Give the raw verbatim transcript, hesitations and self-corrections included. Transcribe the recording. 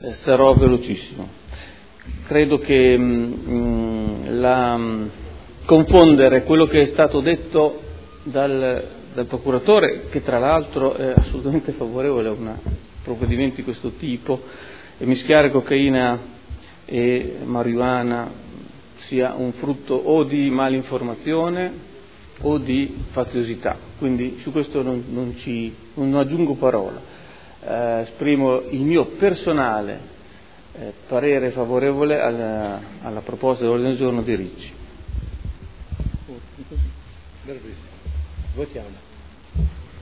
Eh, sarò velocissimo. Credo che mh, la, mh, confondere quello che è stato detto dal, dal procuratore, che tra l'altro è assolutamente favorevole a un provvedimento di questo tipo, e mischiare cocaina e marijuana sia un frutto o di malinformazione o di faziosità. Quindi su questo non, non, ci, non aggiungo parola. Eh, esprimo il mio personale eh, parere favorevole alla, alla proposta dell'ordine del giorno di Ricci. Votiamo.